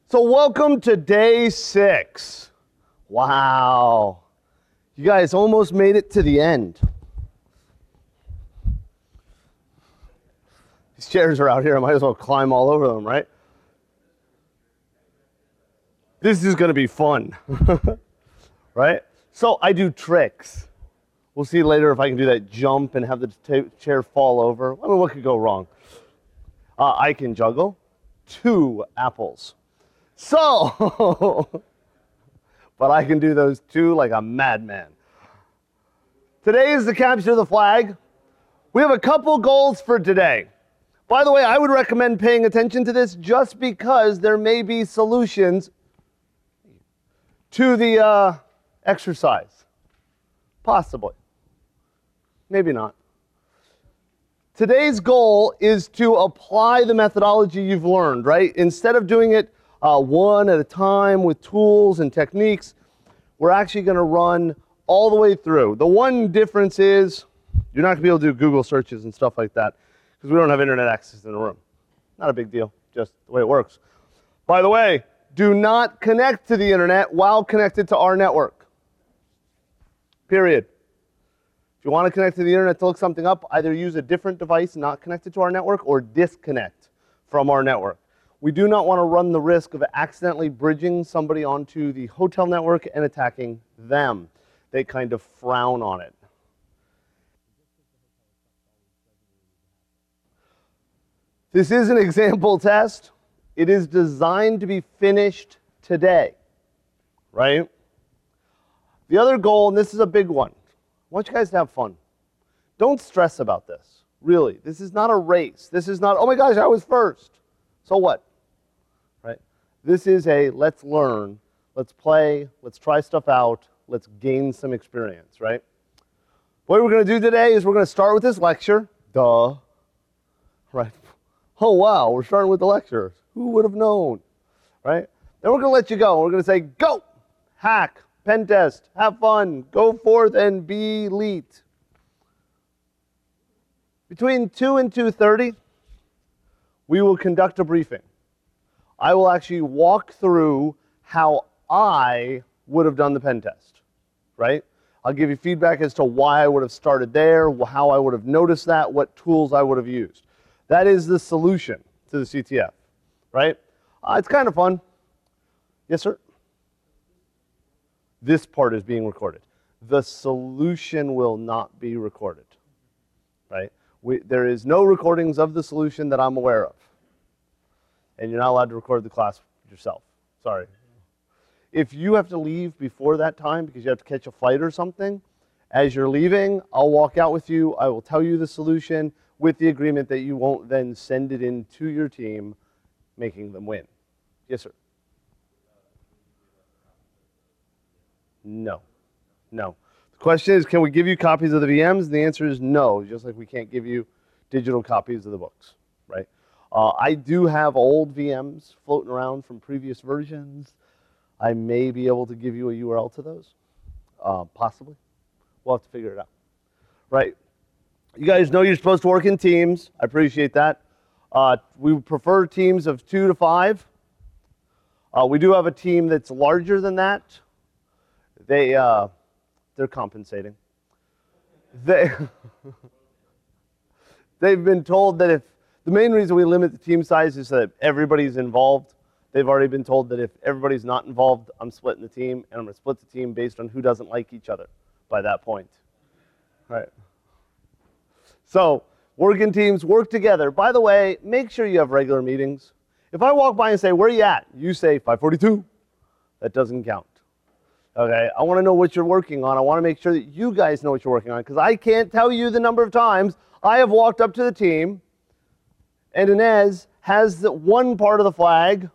So welcome to day 6. Wow. You guys almost made it to the end. These chairs are out here. I might as well climb all over them, right? This is going to be fun, right? So I do tricks. We'll see later if I can do that jump and have the chair fall over. I mean, what could go wrong? I can juggle 2 apples. So, but I can do those 2 like a madman. Today is the capture the flag. We have a couple goals for today. By the way, I would recommend paying attention to this just because there may be solutions to the exercise. Possibly. Maybe not. Today's goal is to apply the methodology you've learned, right? Instead of doing it one at a time with tools and techniques, we're actually going to run all the way through. The one difference is you're not going to be able to do Google searches and stuff like that because we don't have internet access in the room. Not a big deal, just the way it works. By the way, do not connect to the internet while connected to our network. Period. If you want to connect to the internet to look something up, either use a different device not connected to our network or disconnect from our network. We do not want to run the risk of accidentally bridging somebody onto the hotel network and attacking them. They kind of frown on it. This is an example test. It is designed to be finished today, right? The other goal, and this is a big one, I want you guys to have fun. Don't stress about this, really. This is not a race. This is not, oh my gosh, I was first. So what? Right? This is a let's learn, let's play, let's try stuff out, let's gain some experience, right? What we're going to do today is we're going to start with this lecture. Duh. Right? Oh, wow, we're starting with the lecture. Who would have known? Right? Then we're going to let you go. We're going to say, go, hack, pen test, have fun, go forth and be elite. Between 2 and 2:30, we will conduct a briefing. I will actually walk through how I would have done the pen test, right? I'll give you feedback as to why I would have started there, how I would have noticed that, what tools I would have used. That is the solution to the CTF, right? It's kind of fun. Yes, sir? This part is being recorded. The solution will not be recorded, right? There is no recordings of the solution that I'm aware of. And you're not allowed to record the class yourself. Sorry. If you have to leave before that time because you have to catch a flight or something, as you're leaving, I'll walk out with you. I will tell you the solution with the agreement that you won't then send it in to your team, making them win. Yes, sir? No. No. The question is, can we give you copies of the VMs? The answer is no, just like we can't give you digital copies of the books, right? I do have old VMs floating around from previous versions. I may be able to give you a URL to those, possibly. We'll have to figure it out, right? You guys know you're supposed to work in teams. I appreciate that. We prefer teams of 2 to 5. We do have a team that's larger than that. They're compensating. They've been told that if the main reason we limit the team size is so that everybody's involved. They've already been told that if everybody's not involved, I'm splitting the team, and I'm going to split the team based on who doesn't like each other by that point. Right. So, working teams, work together. By the way, make sure you have regular meetings. If I walk by and say, where are you at? You say 542. That doesn't count. Okay, I want to know what you're working on. I want to make sure that you guys know what you're working on because I can't tell you the number of times I have walked up to the team and Inez has the one part of the flag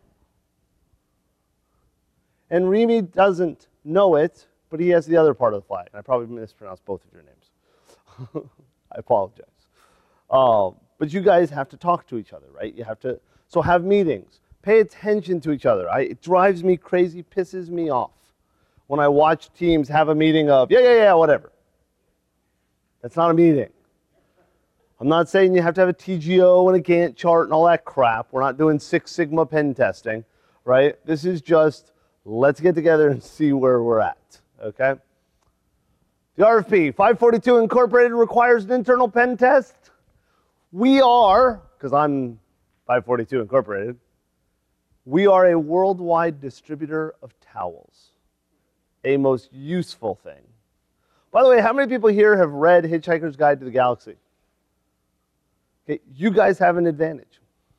and Remy doesn't know it, but he has the other part of the flag. I probably mispronounced both of your names. I apologize. But you guys have to talk to each other, right? You have to, so have meetings. Pay attention to each other. It drives me crazy, pisses me off when I watch teams have a meeting of, yeah, whatever. That's not a meeting. I'm not saying you have to have a TGO and a Gantt chart and all that crap. We're not doing Six Sigma pen testing, right? This is just, let's get together and see where we're at, okay? The RFP, 542 Incorporated requires an internal pen test. We are, because I'm 542 Incorporated, we are a worldwide distributor of towels, a most useful thing. By the way, how many people here have read Hitchhiker's Guide to the Galaxy? Okay, you guys have an advantage.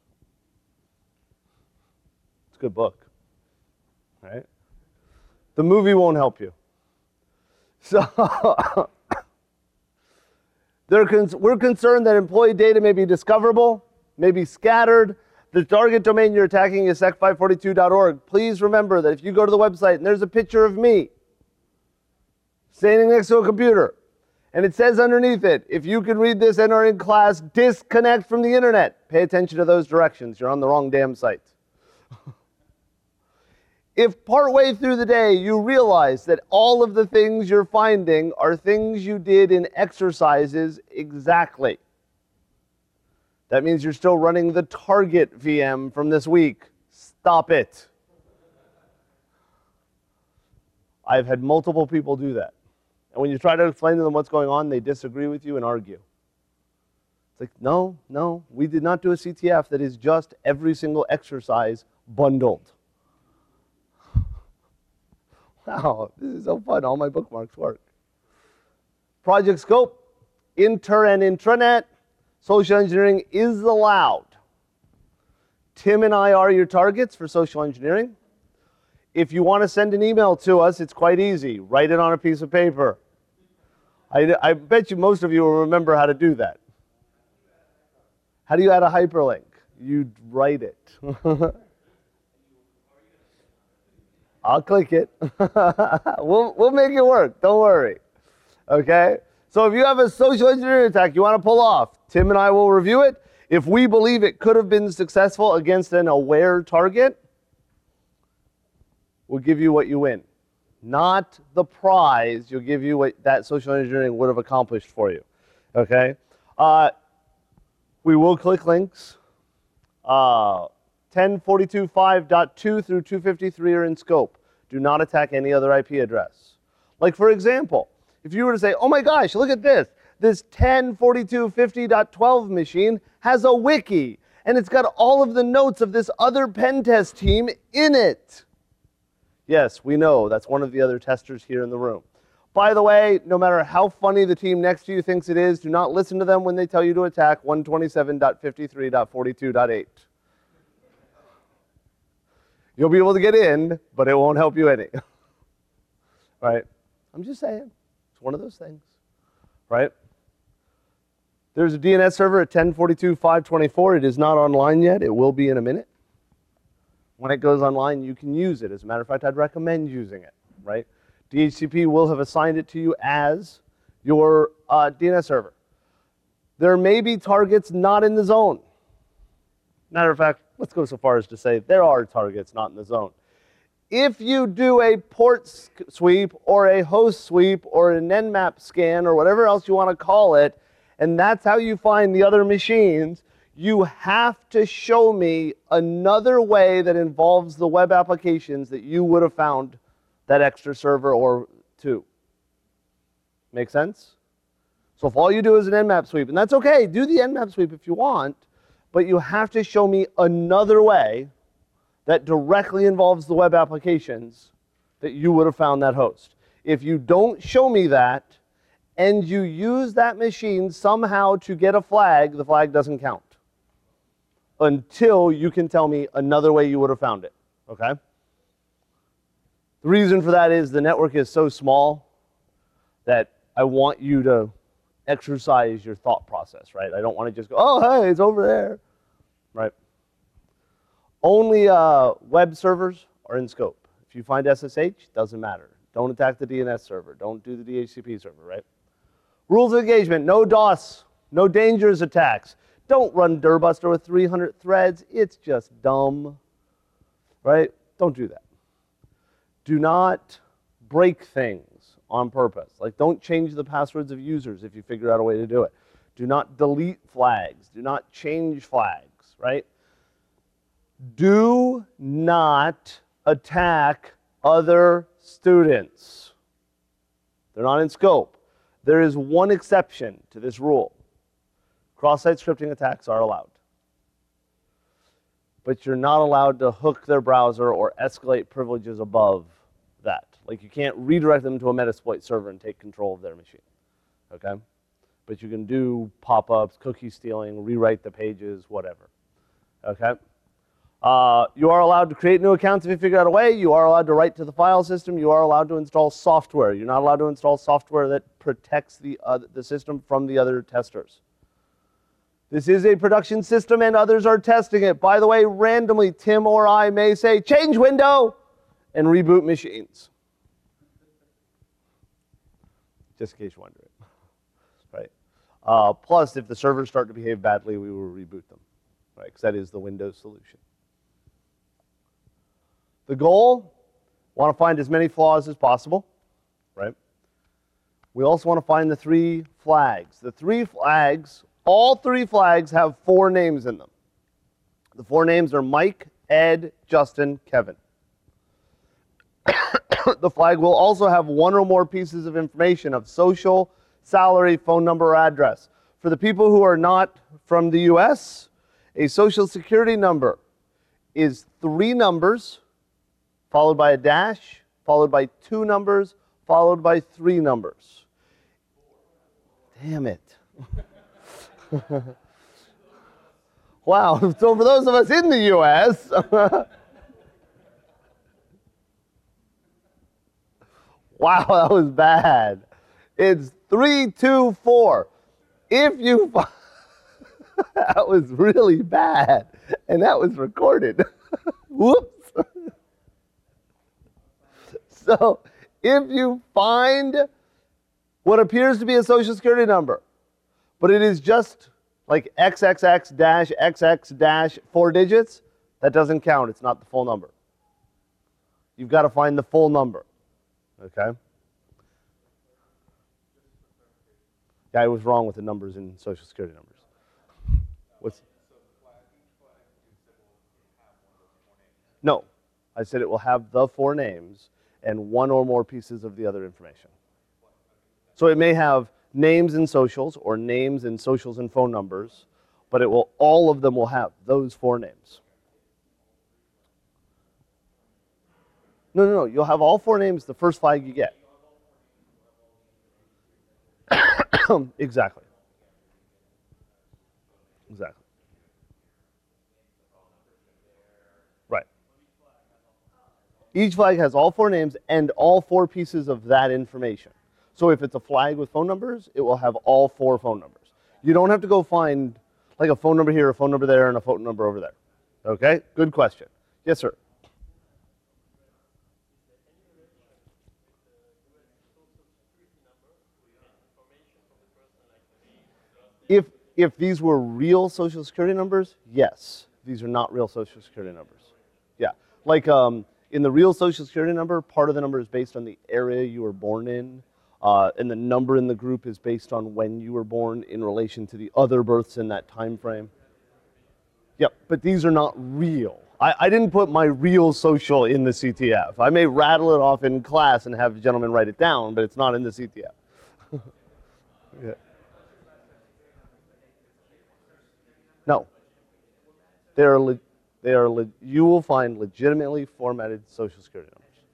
It's a good book, right? The movie won't help you. So we're concerned that employee data may be discoverable, may be scattered. The target domain you're attacking is sec542.org. Please remember that if you go to the website and there's a picture of me standing next to a computer, and it says underneath it, if you can read this and are in class, disconnect from the internet. Pay attention to those directions. You're on the wrong damn site. If partway through the day you realize that all of the things you're finding are things you did in exercises exactly, that means you're still running the target VM from this week. Stop it. I've had multiple people do that. And when you try to explain to them what's going on, they disagree with you and argue. It's like, no, we did not do a CTF that is just every single exercise bundled. Wow, this is so fun. All my bookmarks work. Project scope, inter and intranet. Social engineering is allowed. Tim and I are your targets for social engineering. If you want to send an email to us, it's quite easy. Write it on a piece of paper. I bet you most of you will remember how to do that. How do you add a hyperlink? You write it. I'll click it. We'll make it work. Don't worry. Okay? So if you have a social engineering attack you want to pull off, Tim and I will review it. If we believe it could have been successful against an aware target, we'll give you what you win. Not the prize. You'll give you what that social engineering would have accomplished for you. Okay? We will click links. 1042.5.2 through 253 are in scope. Do not attack any other IP address. Like, for example, if you were to say, oh my gosh, look at this. This 1042.50.12 machine has a wiki, and it's got all of the notes of this other pen test team in it. Yes, we know. That's one of the other testers here in the room. By the way, no matter how funny the team next to you thinks it is, do not listen to them when they tell you to attack 127.53.42.8. You'll be able to get in, but it won't help you any. Right? I'm just saying. It's one of those things. Right? There's a DNS server at 1042.524. It is not online yet. It will be in a minute. When it goes online, you can use it. As a matter of fact, I'd recommend using it. Right? DHCP will have assigned it to you as your DNS server. There may be targets not in the zone. Matter of fact, let's go so far as to say there are targets not in the zone. If you do a port sweep or a host sweep or an Nmap scan or whatever else you want to call it, and that's how you find the other machines, you have to show me another way that involves the web applications that you would have found that extra server or two. Make sense? So if all you do is an Nmap sweep, and that's okay, do the Nmap sweep if you want, but you have to show me another way that directly involves the web applications that you would have found that host. If you don't show me that, and you use that machine somehow to get a flag, the flag doesn't count until you can tell me another way you would have found it, okay? The reason for that is the network is so small that I want you to exercise your thought process, right? I don't want to just go, oh, hey, it's over there, right? Only web servers are in scope. If you find SSH, doesn't matter. Don't attack the DNS server. Don't do the DHCP server, right? Rules of engagement, no DOS, no dangerous attacks. Don't run Dirbuster with 300 threads. It's just dumb, right? Don't do that. Do not break things on purpose. Like, don't change the passwords of users if you figure out a way to do it. Do not delete flags. Do not change flags, right? Do not attack other students. They're not in scope. There is one exception to this rule. Cross-site scripting attacks are allowed. But you're not allowed to hook their browser or escalate privileges above that. Like you can't redirect them to a Metasploit server and take control of their machine. Okay? But you can do pop-ups, cookie stealing, rewrite the pages, whatever. Okay? You are allowed to create new accounts if you figure out a way. You are allowed to write to the file system. You are allowed to install software. You're not allowed to install software that protects the system from the other testers. This is a production system and others are testing it. By the way, randomly, Tim or I may say, change window, and reboot machines. Just in case you're wondering. Right? Plus, if the servers start to behave badly, we will reboot them. Right? Because that is the Windows solution. The goal, want to find as many flaws as possible, right? We also want to find the 3 flags. The 3 flags, all 3 flags have 4 names in them. The 4 names are Mike, Ed, Justin, Kevin. The flag will also have 1 or more pieces of information of social, salary, phone number, or address. For the people who are not from the US, a social security number is 3 numbers, followed by a dash, followed by 2 numbers, followed by 3 numbers. Damn it. Wow, so for those of us in the US, wow, that was bad. It's 3, 2, 4. If you, that was really bad, and that was recorded. Whoops. So if you find what appears to be a social security number, but it is just like XXX-XX 4 digits, that doesn't count. It's not the full number. You've got to find the full number. Okay? Yeah, I was wrong with the numbers in social security numbers. What's? No. I said it will have the 4 names and 1 or more pieces of the other information. So it may have names and socials, or names and socials and phone numbers, but it will, all of them will have those 4 names. No. You'll have all 4 names the first flag you get. Exactly. Exactly. Right. Each flag has all 4 names and all 4 pieces of that information. So if it's a flag with phone numbers, it will have all 4 phone numbers. You don't have to go find like a phone number here, a phone number there, and a phone number over there. Okay? Good question. Yes, sir. If these were real social security numbers, yes. These are not real social security numbers. Yeah. Like in the real social security number, part of the number is based on the area you were born in. And the number in the group is based on when you were born in relation to the other births in that time frame. Yep, but these are not real. I didn't put my real social in the CTF. I may rattle it off in class and have the gentleman write it down, but it's not in the CTF. Yeah. No. You will find legitimately formatted social security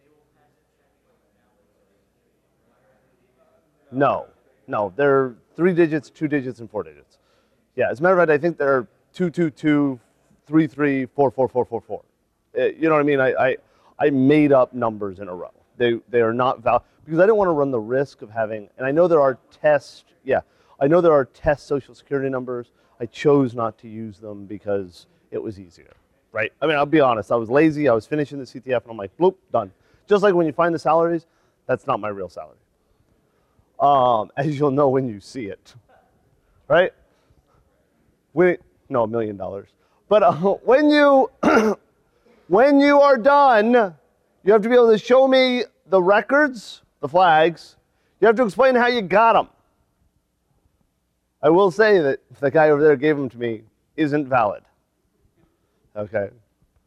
numbers. No. They're 3 digits, 2 digits, and 4 digits. Yeah, as a matter of fact, I think they're 222, 33, 44444. You know what I mean? I made up numbers in a row. They are not valid because I didn't want to run the risk of having, and I know there are test social security numbers. I chose not to use them because it was easier, right? I mean, I'll be honest, I was lazy, I was finishing the CTF, and I'm like, bloop, done. Just like when you find the salaries, that's not my real salary. As you'll know when you see it, right? No, $1 million. But when you are done, you have to be able to show me the records, the flags. You have to explain how you got them. I will say that the guy over there gave them to me isn't valid. Okay.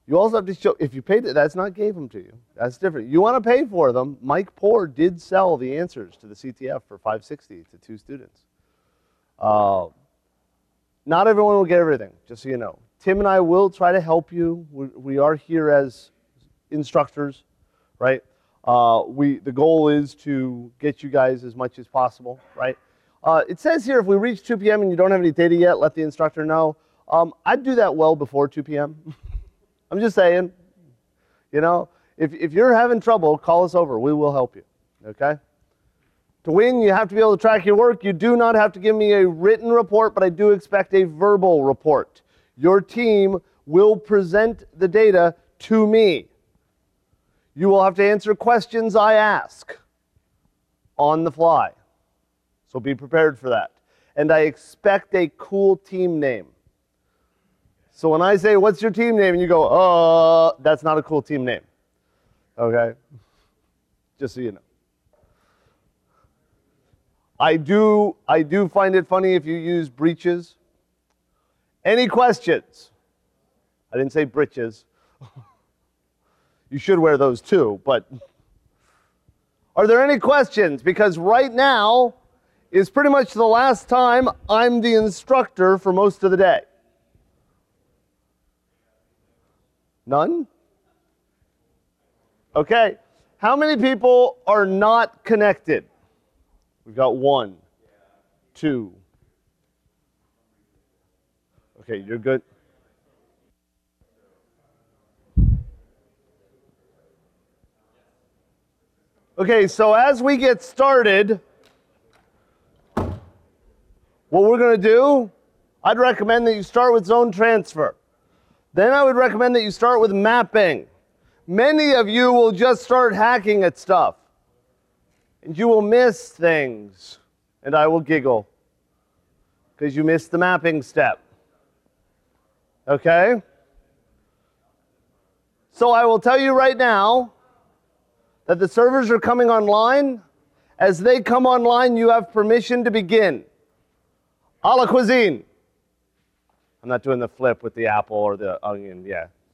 You also have to show, if you paid it, that's not gave them to you. That's different. You want to pay for them. Mike Poor did sell the answers to the CTF for $560 to 2 students. Not everyone will get everything, just so you know. Tim and I will try to help you. We are here as instructors, right? The goal is to get you guys as much as possible, right? It says here if we reach 2 p.m. and you don't have any data yet, let the instructor know. I'd do that well before 2 p.m. I'm just saying, you know, if you're having trouble, call us over. We will help you, okay? To win, you have to be able to track your work. You do not have to give me a written report, but I do expect a verbal report. Your team will present the data to me. You will have to answer questions I ask on the fly. So be prepared for that. And I expect a cool team name. So when I say, what's your team name? And you go, that's not a cool team name. Okay? Just so you know. I do find it funny if you use breeches. Any questions? I didn't say britches. You should wear those too, but are there any questions? Because right now is pretty much the last time I'm the instructor for most of the day. None? Okay. How many people are not connected? We've got 1, 2. Okay, you're good. Okay, so as we get started, what we're going to do, I'd recommend that you start with zone transfer. Then I would recommend that you start with mapping. Many of you will just start hacking at stuff. And you will miss things. And I will giggle. Because you missed the mapping step. Okay? So I will tell you right now that the servers are coming online. As they come online, you have permission to begin. A la cuisine. I'm not doing the flip with the apple or the onion, yeah.